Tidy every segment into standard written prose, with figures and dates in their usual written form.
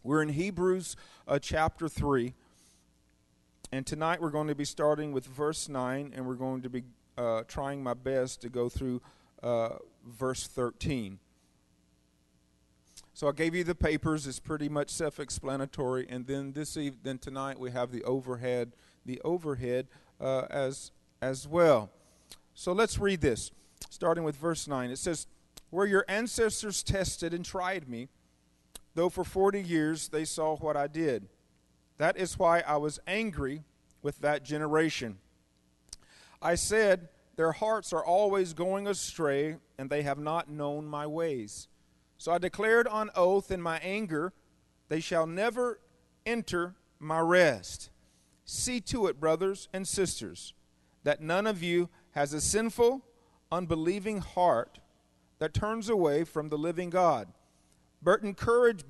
We're in Hebrews chapter 3, and tonight we're going to be starting with verse 9, and we're going to be trying my best to go through verse 13. So I gave you the papers. It's pretty much self-explanatory, and then then tonight we have the overhead as well. So let's read this, starting with verse 9. It says, "Where your ancestors tested and tried me, though for 40 years they saw what I did. That is why I was angry with that generation. I said, their hearts are always going astray, and they have not known my ways. So I declared on oath in my anger, they shall never enter my rest. See to it, brothers and sisters, that none of you has a sinful, unbelieving heart that turns away from the living God. But encourage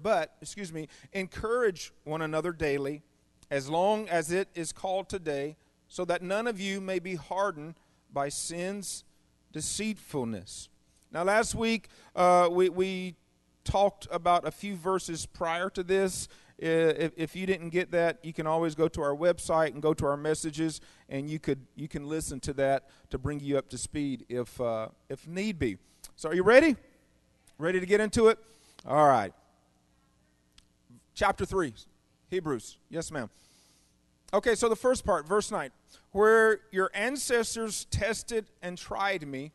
one another daily, as long as it is called today, so that none of you may be hardened by sin's deceitfulness." Now, last week we talked about a few verses prior to this. If you didn't get that, you can always go to our website and go to our messages, and you can listen to that to bring you up to speed if need be. So, are you ready? Ready to get into it? All right. Chapter 3, Hebrews. Yes, ma'am. Okay, so the first part, verse 9. "Where your ancestors tested and tried me,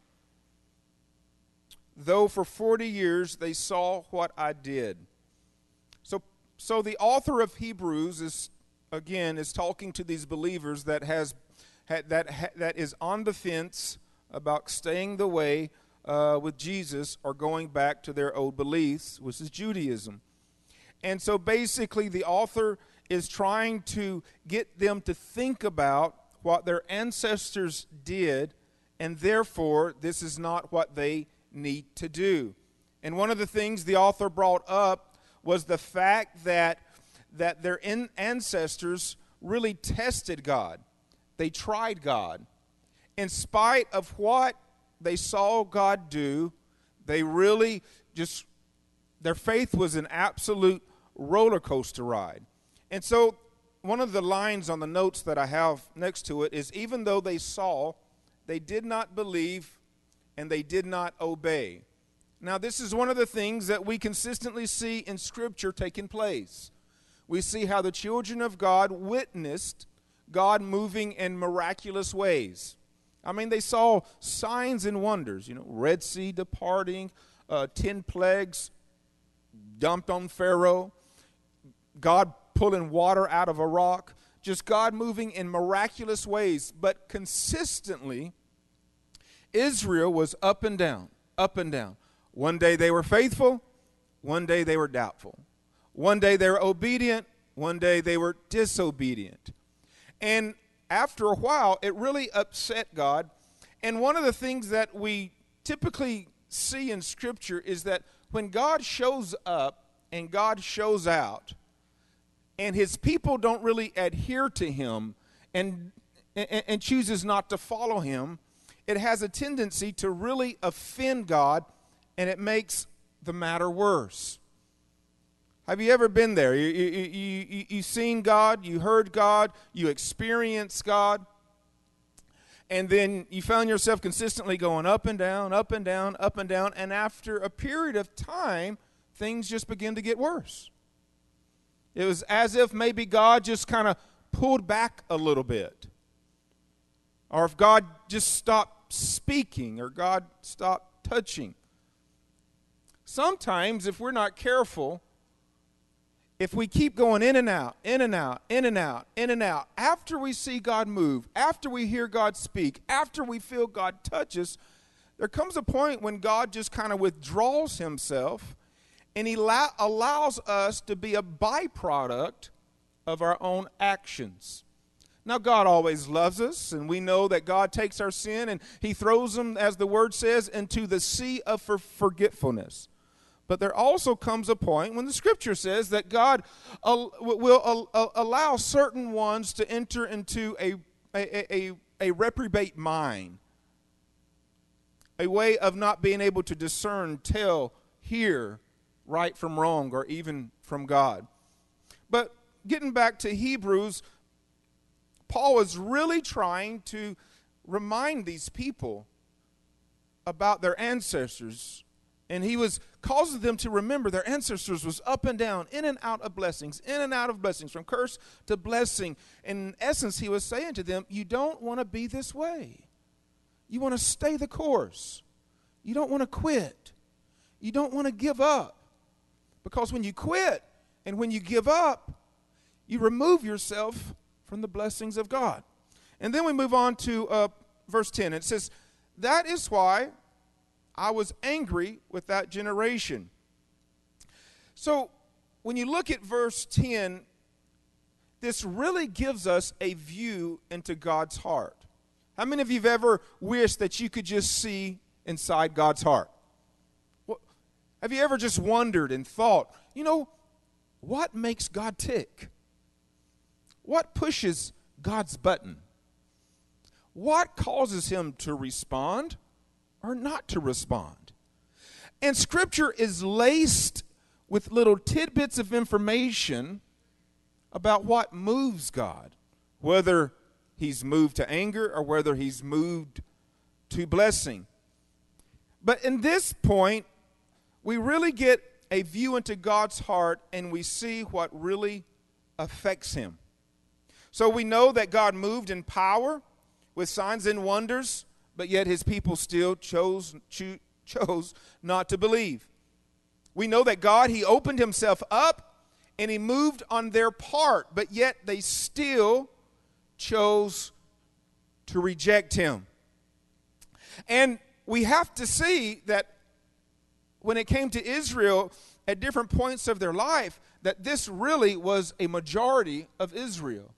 though for 40 years they saw what I did." So the author of Hebrews is talking to these believers that is on the fence about staying the way with Jesus or going back to their old beliefs, which is Judaism. And so basically the author is trying to get them to think about what their ancestors did, and therefore this is not what they need to do. And one of the things the author brought up was the fact that their ancestors really tested God. They tried God. In spite of what they saw God do, they really their faith was an absolute roller coaster ride. And so one of the lines on the notes that I have next to it is, even though they saw, they did not believe, and they did not obey. Now, this is one of the things that we consistently see in Scripture taking place. We see how the children of God witnessed God moving in miraculous ways. I mean, they saw signs and wonders, Red Sea departing, 10 plagues dumped on Pharaoh, God pulling water out of a rock, just God moving in miraculous ways. But consistently, Israel was up and down, up and down. One day they were faithful, one day they were doubtful. One day they were obedient, one day they were disobedient. And after a while, it really upset God. And one of the things that we typically see in Scripture is that when God shows up and God shows out, and his people don't really adhere to him and chooses not to follow him, it has a tendency to really offend God, and it makes the matter worse. Have you ever been there? You seen God, you heard God, you experienced God, and then you found yourself consistently going up and down, up and down, up and down, and after a period of time, things just begin to get worse. It was as if maybe God just kind of pulled back a little bit, or if God just stopped speaking, or God stopped touching. Sometimes, if we're not careful, if we keep going in and out, in and out, in and out, in and out, after we see God move, after we hear God speak, after we feel God touch us, there comes a point when God just kind of withdraws himself, and he allows us to be a byproduct of our own actions. Now, God always loves us, and we know that God takes our sin and he throws them, as the word says, into the sea of forgetfulness. But there also comes a point when the Scripture says that God will allow certain ones to enter into a reprobate mind, a way of not being able to discern, tell, hear right from wrong, or even from God. But getting back to Hebrews, Paul was really trying to remind these people about their ancestors. And he was causing them to remember their ancestors was up and down, in and out of blessings, in and out of blessings, from curse to blessing. In essence, he was saying to them, you don't want to be this way. You want to stay the course. You don't want to quit. You don't want to give up. Because when you quit and when you give up, you remove yourself from the blessings of God. And then we move on to verse 10. It says, that is why I was angry with that generation. So when you look at verse 10, this really gives us a view into God's heart. How many of you have ever wished that you could just see inside God's heart? Have you ever just wondered and thought, what makes God tick? What pushes God's button? What causes him to respond or not to respond? And Scripture is laced with little tidbits of information about what moves God, whether he's moved to anger or whether he's moved to blessing. But in this point, we really get a view into God's heart and we see what really affects him. So we know that God moved in power with signs and wonders, but yet his people still chose not to believe. We know that God, he opened himself up and he moved on their part, but yet they still chose to reject him. And we have to see that when it came to Israel at different points of their life, that this really was a majority of Israel.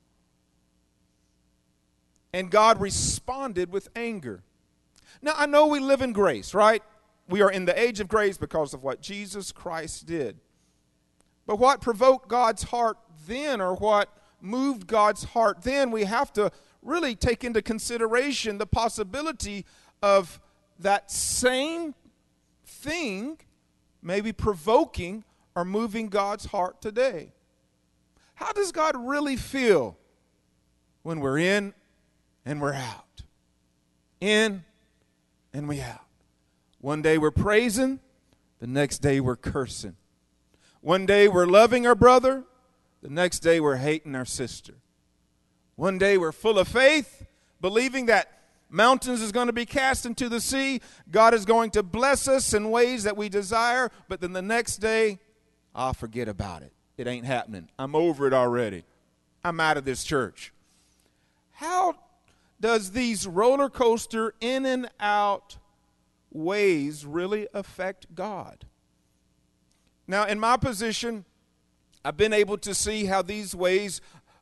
And God responded with anger. Now, I know we live in grace, right? We are in the age of grace because of what Jesus Christ did. But what provoked God's heart then, or what moved God's heart then, we have to really take into consideration the possibility of that same thing maybe provoking or moving God's heart today. How does God really feel when we're in and we're out? In and we out. One day we're praising, the next day we're cursing. One day we're loving our brother, the next day we're hating our sister. One day we're full of faith, believing that mountains is going to be cast into the sea. God is going to bless us in ways that we desire. But then the next day, I'll forget about it. It ain't happening. I'm over it already. I'm out of this church. How does these roller coaster in and out ways really affect God? Now, in my position, I've been able to see how these ways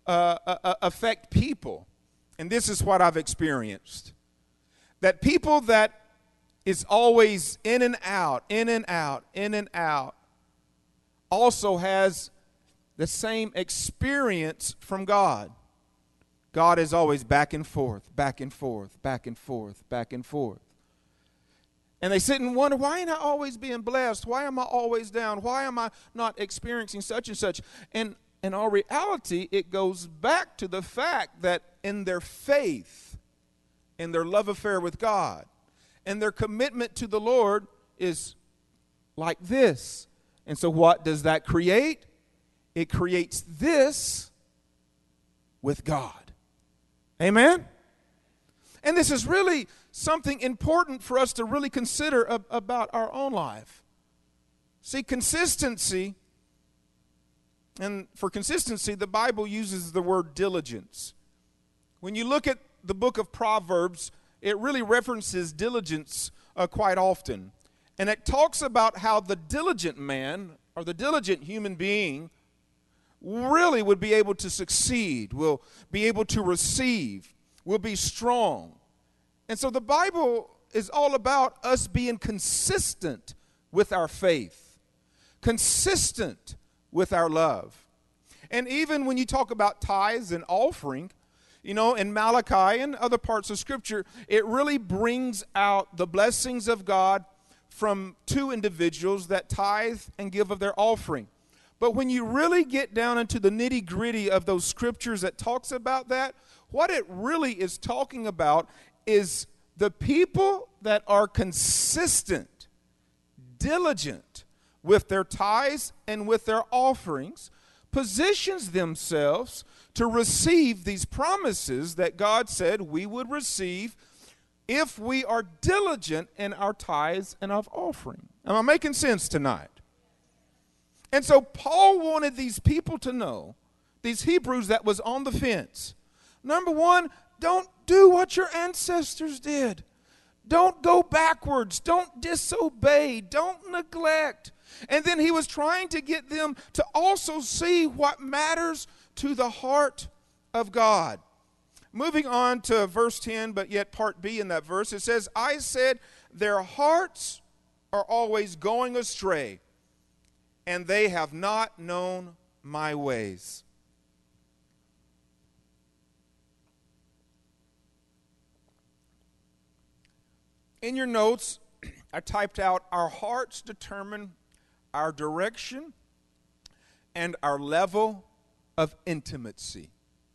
affect people. And this is what I've experienced. That people that is always in and out, in and out, in and out, also has the same experience from God. God is always back and forth, back and forth, back and forth, back and forth. And they sit and wonder, why ain't I always being blessed? Why am I always down? Why am I not experiencing such and such? And in all reality, it goes back to the fact that in their faith, in their love affair with God, and their commitment to the Lord is like this. And so what does that create? It creates this with God. Amen? And this is really something important for us to really consider about our own life. See, consistency, and for consistency, the Bible uses the word diligence. When you look at the book of Proverbs, it really references diligence quite often. And it talks about how the diligent man, or the diligent human being, really would be able to succeed, will be able to receive, will be strong. And so the Bible is all about us being consistent with our faith, consistent with our love. And even when you talk about tithes and offering, in Malachi and other parts of Scripture, it really brings out the blessings of God from two individuals that tithe and give of their offering. But when you really get down into the nitty-gritty of those scriptures that talks about that, what it really is talking about is the people that are consistent, diligent with their tithes and with their offerings, positions themselves to receive these promises that God said we would receive if we are diligent in our tithes and our offering. Am I making sense tonight? And so Paul wanted these people to know, these Hebrews that was on the fence. Number one, don't do what your ancestors did. Don't go backwards. Don't disobey. Don't neglect. And then he was trying to get them to also see what matters to the heart of God. Moving on to verse 10, but yet part B in that verse, it says, I said, their hearts are always going astray, and they have not known my ways. In your notes, I typed out, our hearts determine our direction and our level of intimacy.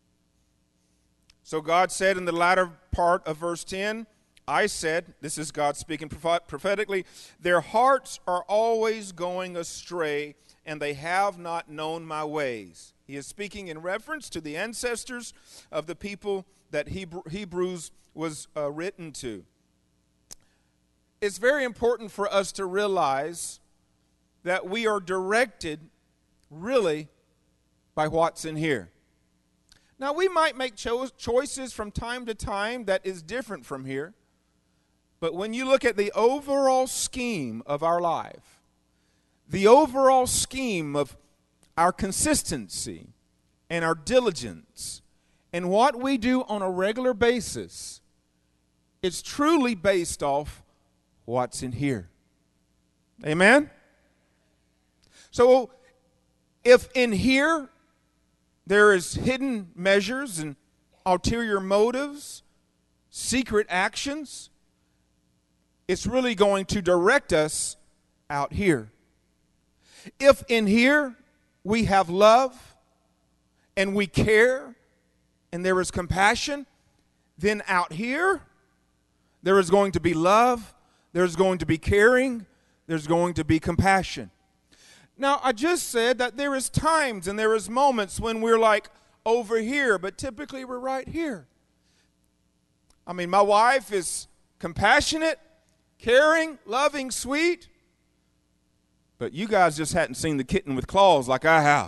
So God said in the latter part of verse 10, I said, this is God speaking prophetically, their hearts are always going astray, and they have not known my ways. He is speaking in reference to the ancestors of the people that Hebrews was written to. It's very important for us to realize that we are directed really by what's in here. Now, we might make choices from time to time that is different from here. But when you look at the overall scheme of our life, the overall scheme of our consistency and our diligence and what we do on a regular basis, it's truly based off what's in here. Amen? So, if in here there is hidden measures and ulterior motives, secret actions, it's really going to direct us out here. If in here we have love and we care and there is compassion, then out here there is going to be love, there's going to be caring, there's going to be compassion. Now, I just said that there is times and there is moments when we're like over here, but typically we're right here. I mean, my wife is compassionate, caring, loving, sweet, but you guys just hadn't seen the kitten with claws like I have.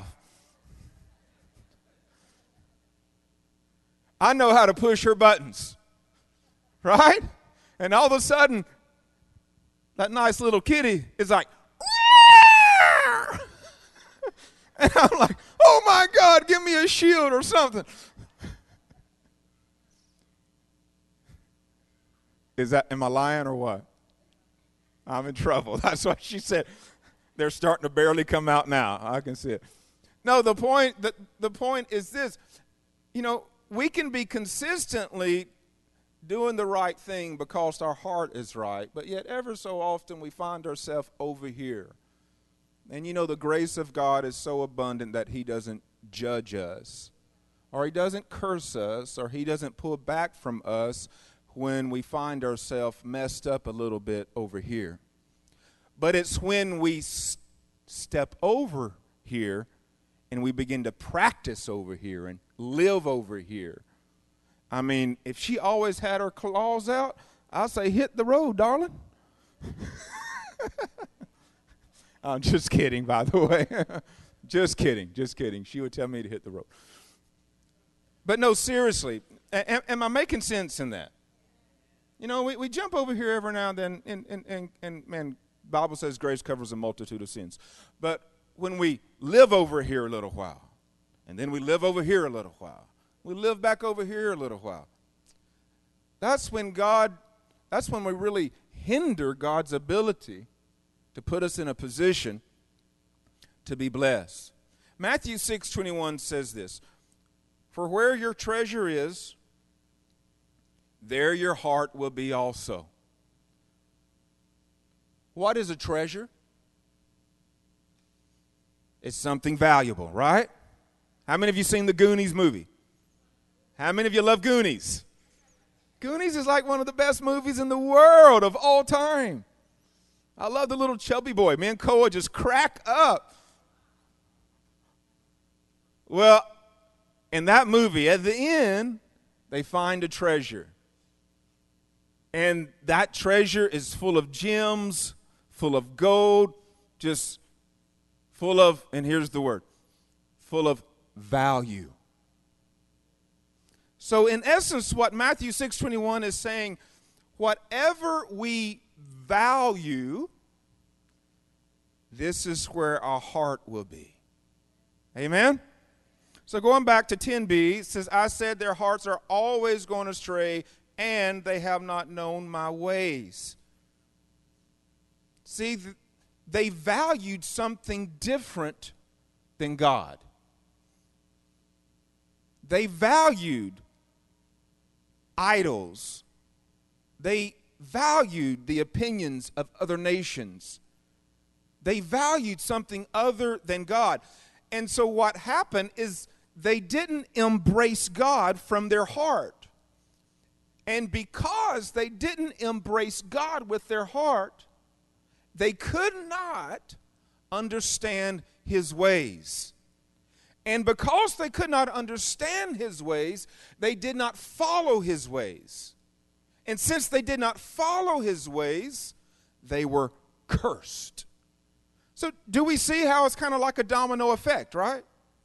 I know how to push her buttons, right? And all of a sudden, that nice little kitty is like, and I'm like, oh my God, give me a shield or something. Am I lying or what? I'm in trouble. That's what she said. They're starting to barely come out now. I can see it. No, the point is this. You know, we can be consistently doing the right thing because our heart is right, but yet ever so often we find ourselves over here. And you know, the grace of God is so abundant that he doesn't judge us, or he doesn't curse us, or he doesn't pull back from us when we find ourselves messed up a little bit over here. But it's when we step over here and we begin to practice over here and live over here. I mean, if she always had her claws out, I'd say, hit the road, darling. I'm just kidding, by the way. Just kidding. She would tell me to hit the road. But no, seriously, am I making sense in that? You know, we jump over here every now and then, and man, Bible says grace covers a multitude of sins. But when we live over here a little while, and then we live over here a little while, we live back over here a little while, that's when we really hinder God's ability to put us in a position to be blessed. Matthew 6:21 says this, for where your treasure is, there your heart will be also. What is a treasure? It's something valuable, right? How many of you seen the Goonies movie? How many of you love Goonies? Goonies is like one of the best movies in the world of all time. I love the little chubby boy. Me and Koa just crack up. Well, in that movie, at the end, they find a treasure. And that treasure is full of gems, full of gold, just full of, and here's the word, full of value. So in essence, what Matthew 6:21 is saying, whatever we value, this is where our heart will be. Amen? So going back to 10b, it says, I said their hearts are always going astray, and they have not known my ways. See, they valued something different than God. They valued idols. They valued the opinions of other nations. They valued something other than God. And so what happened is they didn't embrace God from their heart. And because they didn't embrace God with their heart, they could not understand his ways. And because they could not understand his ways, they did not follow his ways. And since they did not follow his ways, they were cursed. So do we see how it's kind of like a domino effect, right?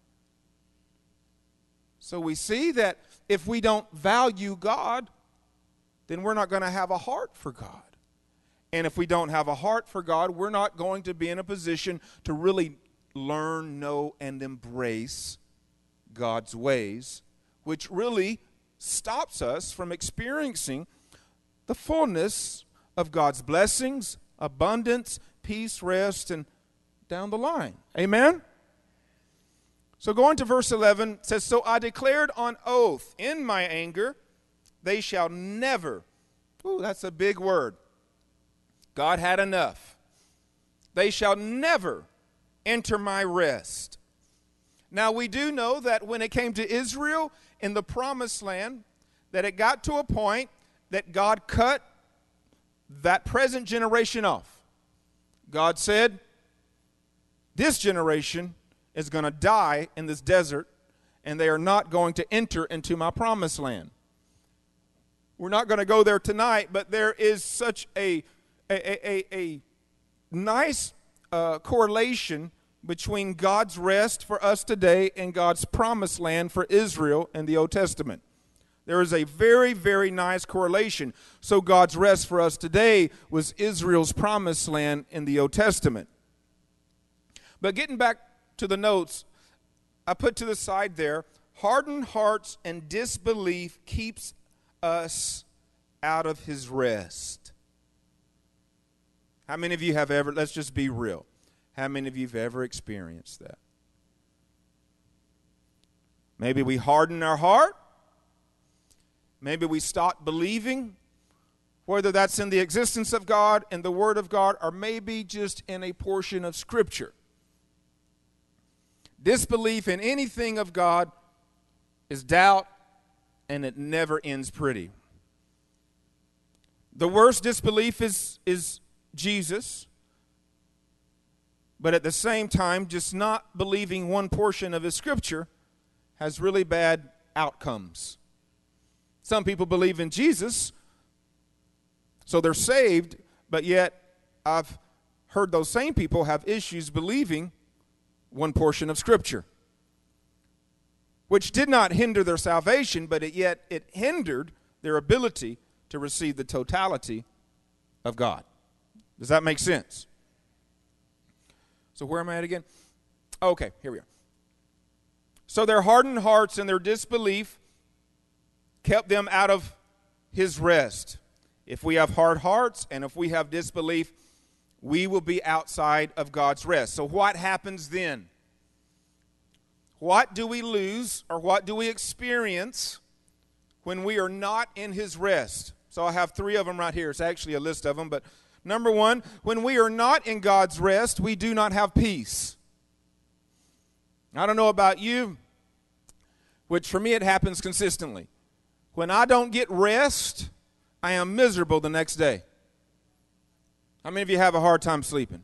So we see that if we don't value God, then we're not going to have a heart for God. And if we don't have a heart for God, we're not going to be in a position to really learn, know, and embrace God's ways, which really stops us from experiencing the fullness of God's blessings, abundance, peace, rest, and down the line. Amen? So going to verse 11, it says, So I declared on oath in my anger, they shall never, that's a big word. God had enough. They shall never enter my rest. Now we do know that when it came to Israel in the promised land, that it got to a point that God cut that present generation off. God said, this generation is going to die in this desert, and they are not going to enter into my promised land. We're not going to go there tonight, but there is such a nice correlation between God's rest for us today and God's promised land for Israel in the Old Testament. There is a very, very nice correlation. So God's rest for us today was Israel's promised land in the Old Testament. But getting back to the notes, I put to the side there, hardened hearts and disbelief keeps us out of his rest. How many of you have ever, let's just be real, how many of you have ever experienced that? Maybe we harden our heart. Maybe we stop believing, whether that's in the existence of God and the Word of God, or maybe just in a portion of Scripture. Disbelief in anything of God is doubt, and it never ends pretty. The worst disbelief is Jesus, but at the same time, just not believing one portion of his Scripture has really bad outcomes. Some people believe in Jesus, so they're saved, but yet I've heard those same people have issues believing one portion of Scripture, which did not hinder their salvation, but yet it hindered their ability to receive the totality of God. Does that make sense? So where am I at again? Okay, here we are. So their hardened hearts and their disbelief kept them out of his rest. If we have hard hearts and if we have disbelief, we will be outside of God's rest. So what happens then? What do we lose or what do we experience when we are not in his rest? So I have 3 of them right here. It's actually a list of them, but number 1, when we are not in God's rest, we do not have peace. I don't know about you, which for me it happens consistently. When I don't get rest, I am miserable the next day. How many of you have a hard time sleeping?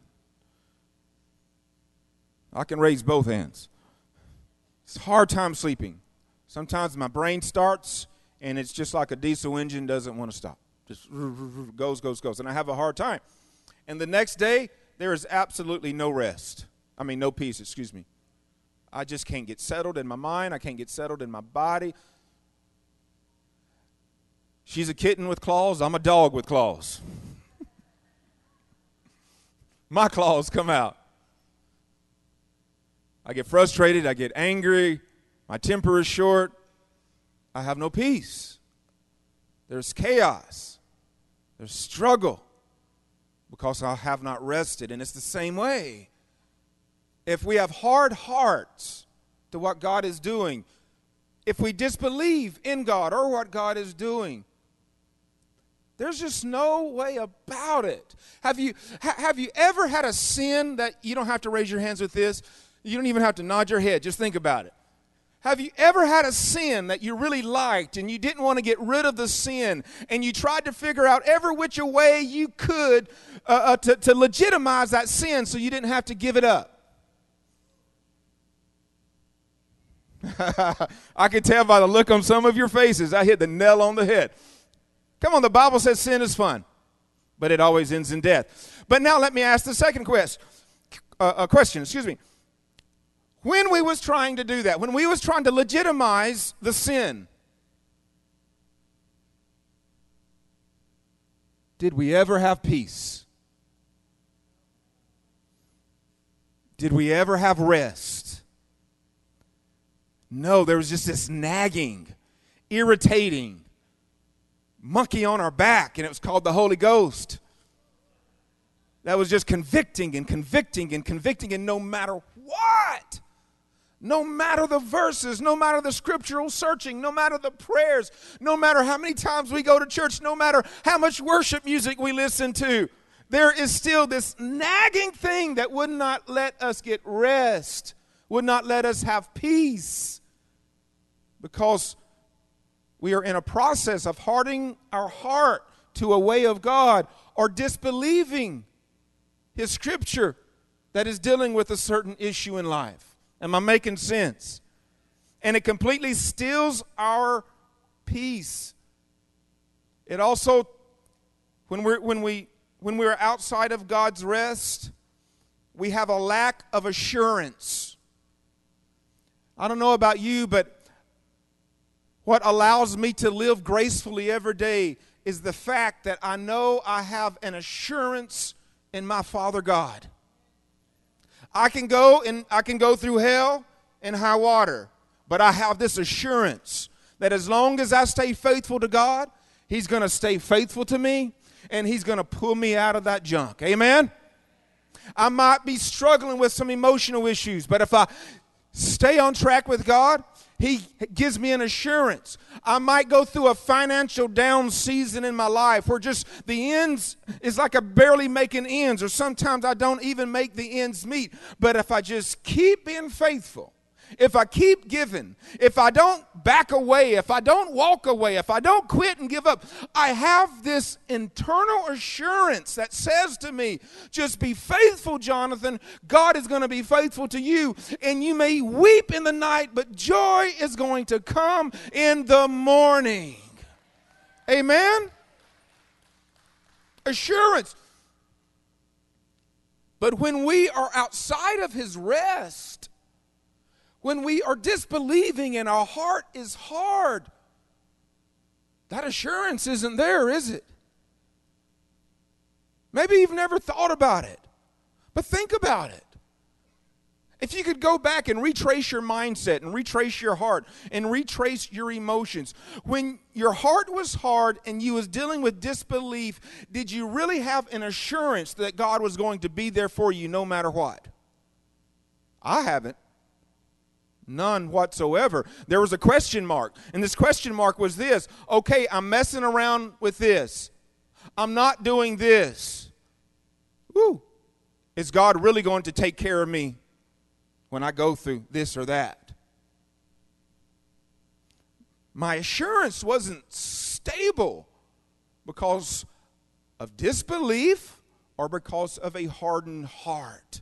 I can raise both hands. It's a hard time sleeping. Sometimes my brain starts, and it's just like a diesel engine doesn't want to stop. Just goes. And I have a hard time. And the next day, there is absolutely no rest. No peace, excuse me. I just can't get settled in my mind. I can't get settled in my body. She's a kitten with claws. I'm a dog with claws. My claws come out. I get frustrated. I get angry. My temper is short. I have no peace. There's chaos. There's struggle because I have not rested. And it's the same way. If we have hard hearts to what God is doing, if we disbelieve in God or what God is doing, there's just no way about it. Have you ever had a sin that you don't have to raise your hands with this? You don't even have to nod your head. Just think about it. Have you ever had a sin that you really liked and you didn't want to get rid of the sin and you tried to figure out every which way you could to legitimize that sin so you didn't have to give it up? I can tell by the look on some of your faces, I hit the nail on the head. Come on, the Bible says sin is fun, but it always ends in death. But now let me ask the second question. When we was trying to do that, when we was trying to legitimize the sin, did we ever have peace? Did we ever have rest? No, there was just this nagging, irritating monkey on our back, and it was called the Holy Ghost. That was just convicting, and no matter what, no matter the verses, no matter the scriptural searching, no matter the prayers, no matter how many times we go to church, no matter how much worship music we listen to, there is still this nagging thing that would not let us get rest, would not let us have peace, because we are in a process of hardening our heart to a way of God or disbelieving His scripture that is dealing with a certain issue in life. Am I making sense? And it completely steals our peace. It also, when we're outside of God's rest, we have a lack of assurance. I don't know about you, but what allows me to live gracefully every day is the fact that I know I have an assurance in my Father God. I can go through hell and high water, but I have this assurance that as long as I stay faithful to God, He's going to stay faithful to me, and He's going to pull me out of that junk. Amen? I might be struggling with some emotional issues, but if I stay on track with God, He gives me an assurance. I might go through a financial down season in my life where just the ends is like I'm barely making ends, or sometimes I don't even make the ends meet. But if I just keep being faithful, if I keep giving, if I don't back away, if I don't walk away, if I don't quit and give up, I have this internal assurance that says to me, just be faithful, Jonathan. God is going to be faithful to you. And you may weep in the night, but joy is going to come in the morning. Amen? Assurance. But when we are outside of His rest, when we are disbelieving and our heart is hard, that assurance isn't there, is it? Maybe you've never thought about it, but think about it. If you could go back and retrace your mindset and retrace your heart and retrace your emotions, when your heart was hard and you was dealing with disbelief, did you really have an assurance that God was going to be there for you no matter what? I haven't. None whatsoever. There was a question mark, and this question mark was this: okay, I'm messing around with this. I'm not doing this. Woo. Is God really going to take care of me when I go through this or that. My assurance wasn't stable because of disbelief or because of a hardened heart.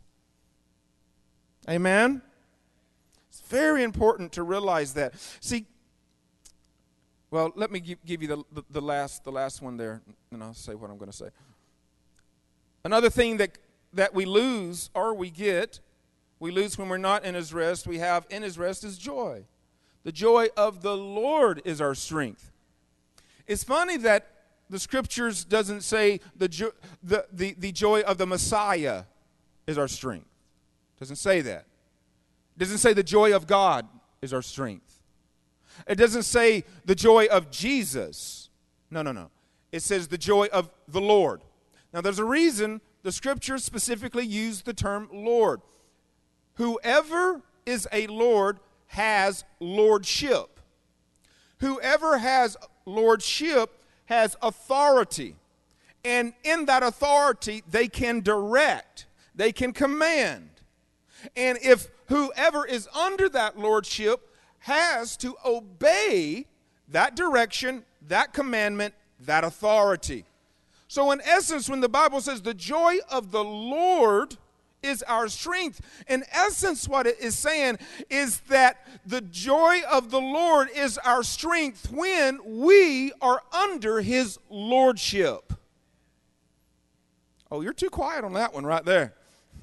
Amen? It's very important to realize that. See, well, let me give you the last one there, and I'll say what I'm going to say. Another thing that we lose or we lose when we're not in His rest, we have in His rest is joy. The joy of the Lord is our strength. It's funny that the Scriptures doesn't say the joy of the Messiah is our strength. It doesn't say that. It doesn't say the joy of God is our strength. It doesn't say the joy of Jesus. No. It says the joy of the Lord. Now, there's a reason the Scriptures specifically use the term Lord. Whoever is a Lord has lordship. Whoever has lordship has authority. And in that authority, they can direct. They can command. And if whoever is under that lordship has to obey that direction, that commandment, that authority. So in essence, when the Bible says the joy of the Lord is our strength, in essence what it is saying is that the joy of the Lord is our strength when we are under His lordship. Oh, you're too quiet on that one right there.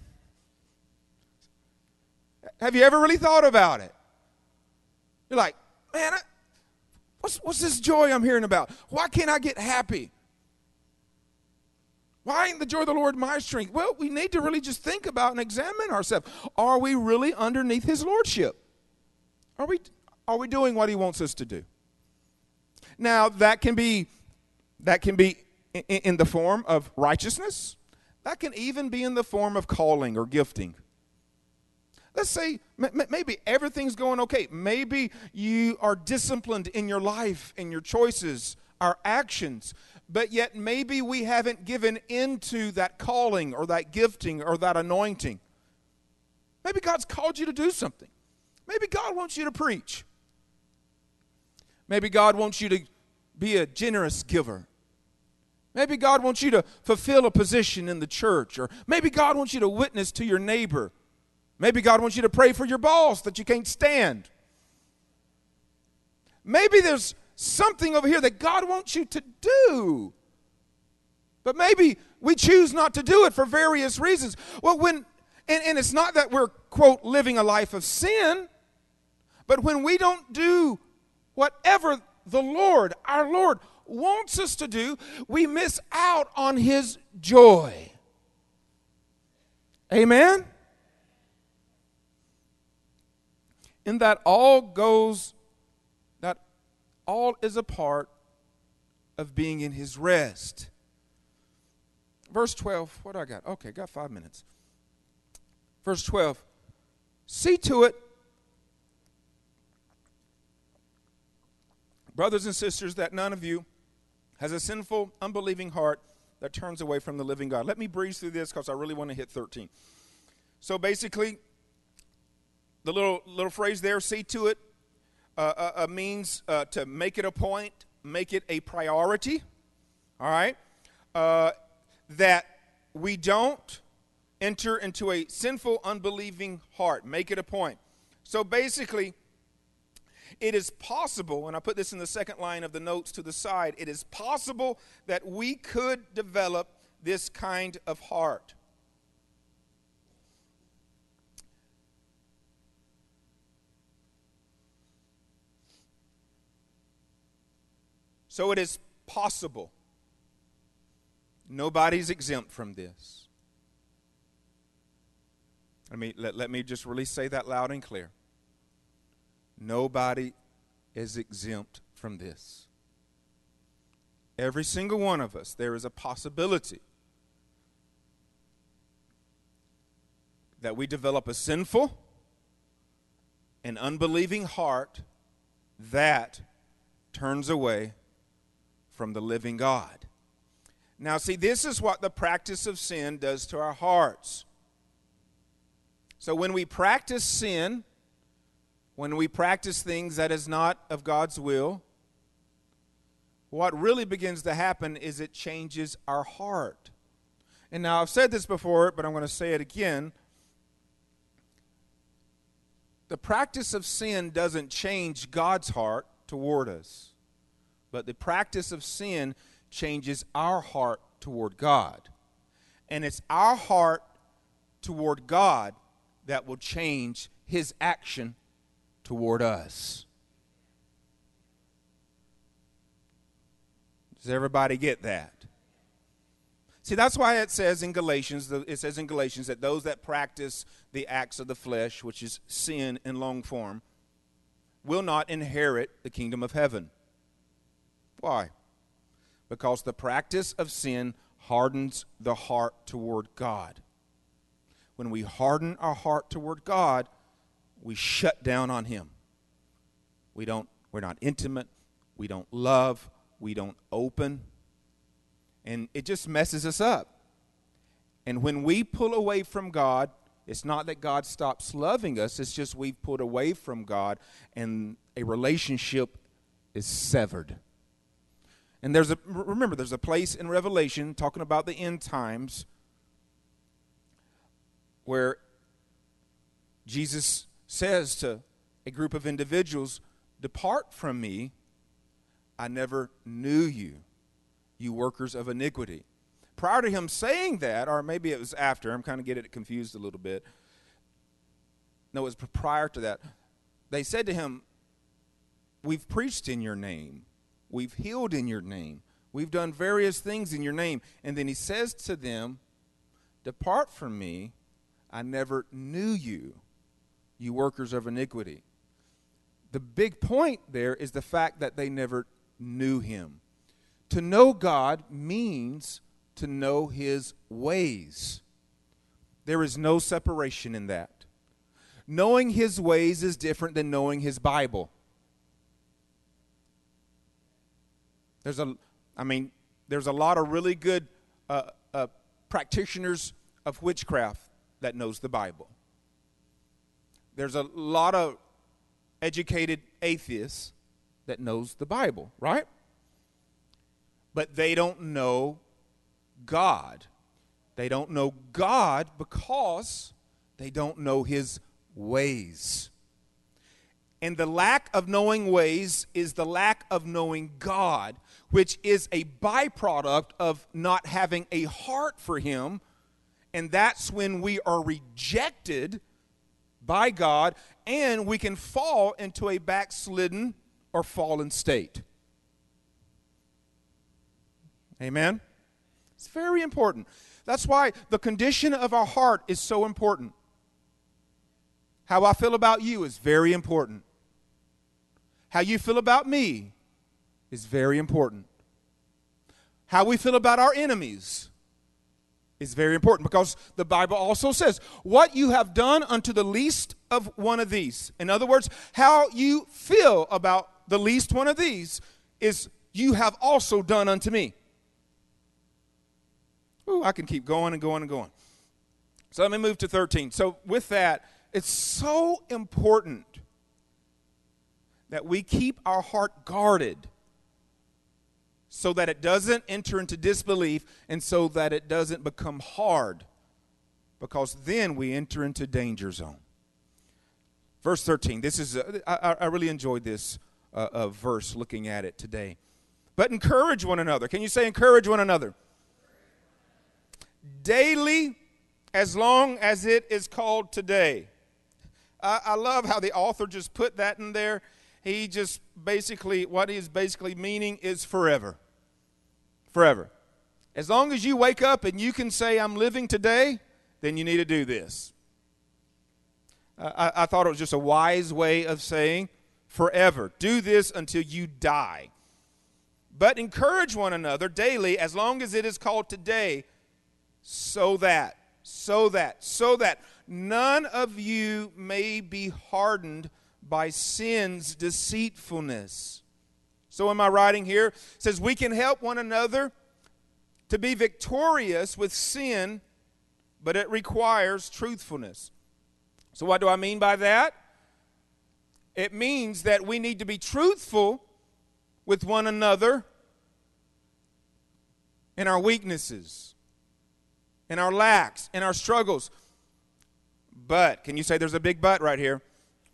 Have you ever really thought about it? You're like, man, what's this joy I'm hearing about? Why can't I get happy? Why ain't the joy of the Lord my strength? Well, we need to really just think about and examine ourselves. Are we really underneath His lordship? Are we doing what He wants us to do? Now, that can be in the form of righteousness. That can even be in the form of calling or gifting. Let's say maybe everything's going okay. Maybe you are disciplined in your life, in your choices, our actions, but yet maybe we haven't given into that calling or that gifting or that anointing. Maybe God's called you to do something. Maybe God wants you to preach. Maybe God wants you to be a generous giver. Maybe God wants you to fulfill a position in the church, or maybe God wants you to witness to your neighbor. Maybe God wants you to pray for your boss that you can't stand. Maybe there's something over here that God wants you to do. But maybe we choose not to do it for various reasons. Well, and it's not that we're, quote, living a life of sin, but when we don't do whatever the Lord, our Lord, wants us to do, we miss out on His joy. Amen? And that all is a part of being in His rest. Verse 12, what do I got? Okay, got 5 minutes. Verse 12, see to it, brothers and sisters, that none of you has a sinful, unbelieving heart that turns away from the living God. Let me breeze through this because I really want to hit 13. So basically, the little phrase there, see to it, means to make it a point, make it a priority, all right? That we don't enter into a sinful, unbelieving heart. Make it a point. So basically, it is possible, and I put this in the second line of the notes to the side, it is possible that we could develop this kind of heart. So it is possible. Nobody's exempt from this. Let me just really say that loud and clear. Nobody is exempt from this. Every single one of us, there is a possibility that we develop a sinful and unbelieving heart that turns away from the living God. Now, see, this is what the practice of sin does to our hearts. So when we practice sin, when we practice things that is not of God's will, what really begins to happen is it changes our heart. And now I've said this before, but I'm going to say it again. The practice of sin doesn't change God's heart toward us, but the practice of sin changes our heart toward God. And it's our heart toward God that will change his action toward us. Does everybody get that? See, that's why it says in Galatians that those that practice the acts of the flesh, which is sin in long form, will not inherit the kingdom of heaven. Why? Because the practice of sin hardens the heart toward God. When we harden our heart toward God, we shut down on him. We're not intimate, we don't love, we don't open, and it just messes us up. And when we pull away from God, it's not that God stops loving us, it's just we've pulled away from God and a relationship is severed. And there's a place in Revelation talking about the end times where Jesus says to a group of individuals, "Depart from me, I never knew you, you workers of iniquity." Prior to him saying that, or maybe it was after, I'm kind of getting it confused a little bit. No, it was prior to that. They said to him, "We've preached in your name. We've healed in your name. We've done various things in your name." And then he says to them, "Depart from me, I never knew you, you workers of iniquity." The big point there is the fact that they never knew him. To know God means to know his ways. There is no separation in that. Knowing his ways is different than knowing his Bible. There's a lot of really good practitioners of witchcraft that knows the Bible. There's a lot of educated atheists that knows the Bible, right? But they don't know God. They don't know God because they don't know his ways. And the lack of knowing ways is the lack of knowing God, which is a byproduct of not having a heart for him. And that's when we are rejected by God and we can fall into a backslidden or fallen state. Amen? It's very important. That's why the condition of our heart is so important. How I feel about you is very important. How you feel about me is very important. How we feel about our enemies is very important, because the Bible also says, what you have done unto the least of one of these. In other words, how you feel about the least one of these is you have also done unto me. Ooh, I can keep going and going and going. So let me move to 13. So with that, it's so important that we keep our heart guarded so that it doesn't enter into disbelief and so that it doesn't become hard, because then we enter into danger zone. Verse 13. This is I really enjoyed this verse looking at it today. But encourage one another. Can you say encourage one another? Daily, as long as it is called today. I love how the author just put that in there. He just basically, what he's basically meaning is forever. Forever. As long as you wake up and you can say, I'm living today, then you need to do this. I thought it was just a wise way of saying forever. Do this until you die. But encourage one another daily, as long as it is called today, so that none of you may be hardened by sin's deceitfulness. So in my writing here, it says we can help one another to be victorious with sin, but it requires truthfulness. So what do I mean by that? It means that we need to be truthful with one another in our weaknesses, in our lacks, in our struggles. But, can you say there's a big but right here?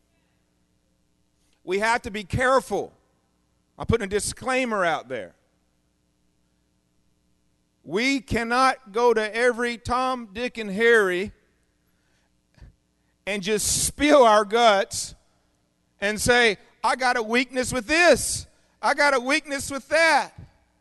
We have to be careful. I'm putting a disclaimer out there. We cannot go to every Tom, Dick, and Harry and just spill our guts and say, I got a weakness with this. I got a weakness with that.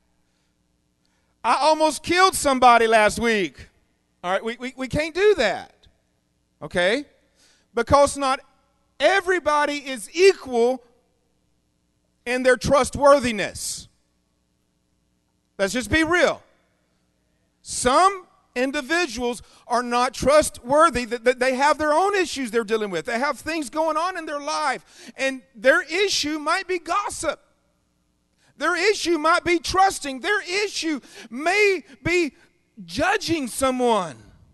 I almost killed somebody last week. All right, we can't do that. Okay? Because not everybody is equal in their trustworthiness. Let's just be real. Some individuals are not trustworthy. They have their own issues they're dealing with. They have things going on in their life. And their issue might be gossip. Their issue might be trusting. Their issue may be judging someone.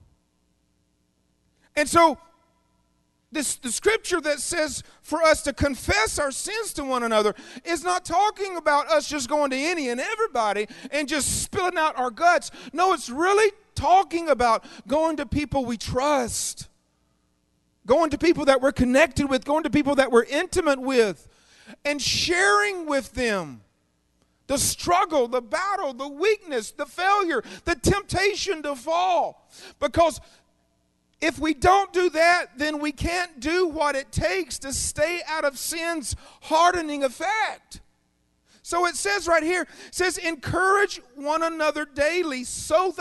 And so, the scripture that says for us to confess our sins to one another is not talking about us just going to any and everybody and just spilling out our guts. No, it's really talking about going to people we trust, going to people that we're connected with, going to people that we're intimate with, and sharing with them the struggle, the battle, the weakness, the failure, the temptation to fall. Because if we don't do that, then we can't do what it takes to stay out of sin's hardening effect. So it says right here, it says, encourage one another daily so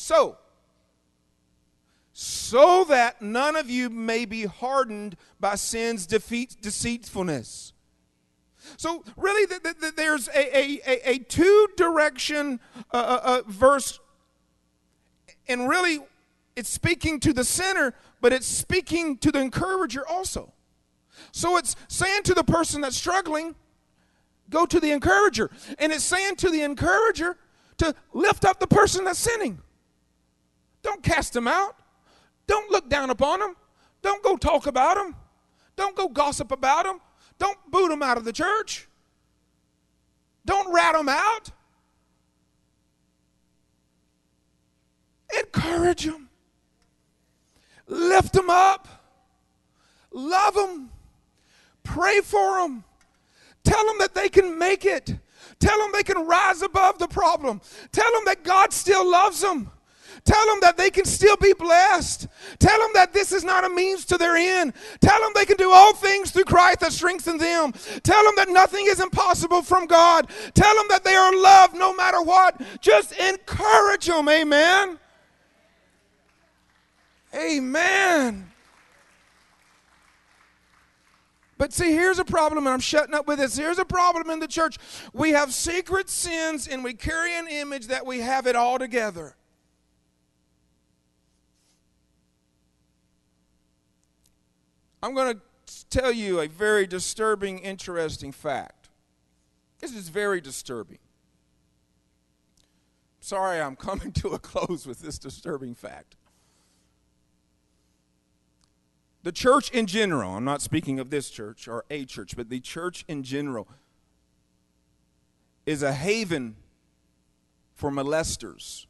that none of you may be hardened by sin's deceitfulness. So really, there's a two-direction verse, and really, it's speaking to the sinner, but it's speaking to the encourager also. So it's saying to the person that's struggling, go to the encourager. And it's saying to the encourager to lift up the person that's sinning. Don't cast them out. Don't look down upon them. Don't go talk about them. Don't go gossip about them. Don't boot them out of the church. Don't rat them out. Encourage them. Lift them up. Love them. Pray for them. Tell them that they can make it. Tell them they can rise above the problem. Tell them that God still loves them. Tell them that they can still be blessed. Tell them that this is not a means to their end. Tell them they can do all things through Christ that strengthens them. Tell them that nothing is impossible from God. Tell them that they are loved no matter what. Just encourage them. Amen. Amen. But see, here's a problem, and I'm shutting up with this. Here's a problem in the church. We have secret sins, and we carry an image that we have it all together. I'm going to tell you a very disturbing, interesting fact. This is very disturbing. Sorry, I'm coming to a close with this disturbing fact. The church in general, I'm not speaking of this church or a church, but the church in general is a haven for molesters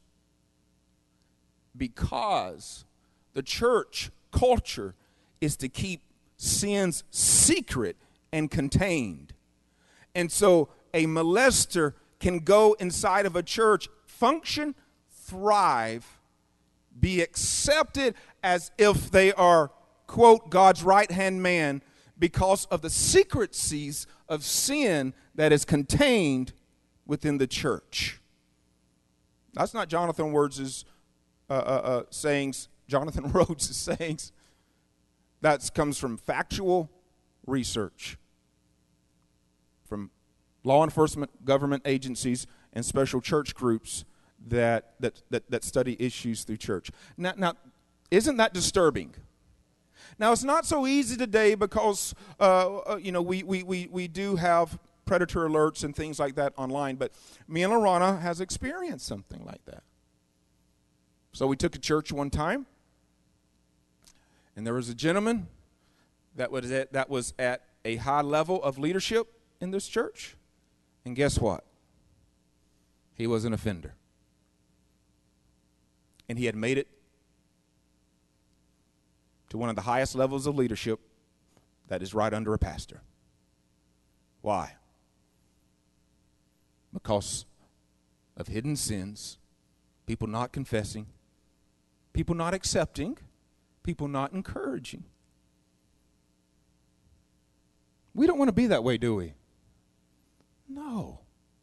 because the church culture is to keep sins secret and contained. And so a molester can go inside of a church, function, thrive, be accepted as if they are, quote, God's right-hand man because of the secrecies of sin that is contained within the church. That's not Jonathan Rhodes' sayings. Jonathan Rhodes' sayings. That comes from factual research from law enforcement, government agencies, and special church groups that study issues through church. Now, isn't that disturbing? Now, it's not so easy today because, we do have predator alerts and things like that online, but me and Lorana has experienced something like that. So we took a church one time, and there was a gentleman that was at a high level of leadership in this church. And guess what? He was an offender. And he had made it to one of the highest levels of leadership that is right under a pastor. Why? Because of hidden sins, people not confessing, people not accepting, people not encouraging. We don't want to be that way, do we? No.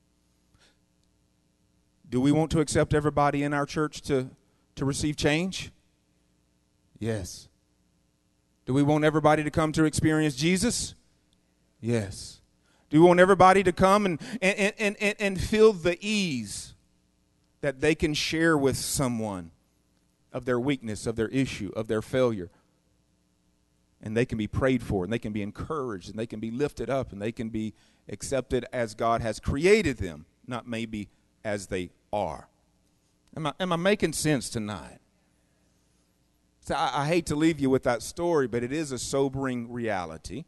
Do we want to accept everybody in our church to receive change? Yes. Do we want everybody to come to experience Jesus? Yes. Do we want everybody to come and feel the ease that they can share with someone of their weakness, of their issue, of their failure? And they can be prayed for, and they can be encouraged, and they can be lifted up, and they can be accepted as God has created them, not maybe as they are. Am I making sense tonight? So I hate to leave you with that story, but it is a sobering reality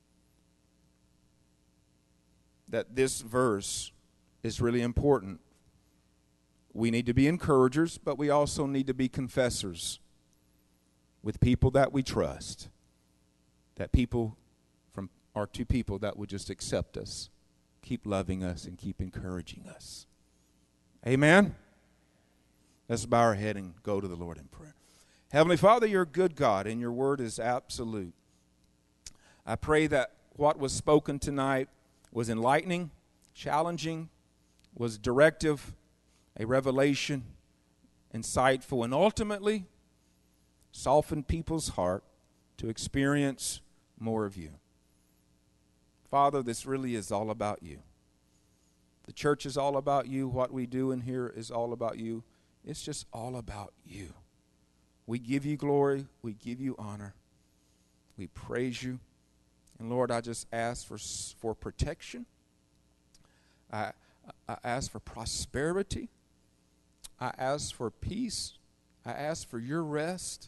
that this verse is really important. We need to be encouragers, but we also need to be confessors with people that we trust. That people are two people that would just accept us, keep loving us, and keep encouraging us. Amen? Let's bow our head and go to the Lord in prayer. Heavenly Father, you're a good God, and your word is absolute. I pray that what was spoken tonight was enlightening, challenging, was directive, a revelation, insightful, and ultimately soften people's heart to experience more of you. Father, this really is all about you. The church is all about you. What we do in here is all about you. It's just all about you. We give you glory. We give you honor. We praise you. And Lord, I just ask for protection. I ask for prosperity. I ask for peace. I ask for your rest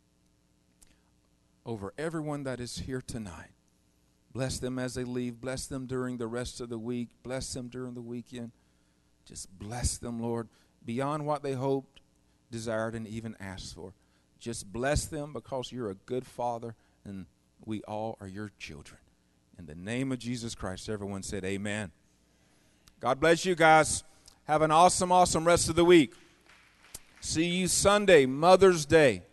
over everyone that is here tonight. Bless them as they leave. Bless them during the rest of the week. Bless them during the weekend. Just bless them, Lord, beyond what they hoped, desired, and even asked for. Just bless them because you're a good Father and we all are your children. In the name of Jesus Christ, everyone said amen. God bless you guys. Have an awesome, awesome rest of the week. See you Sunday, Mother's Day.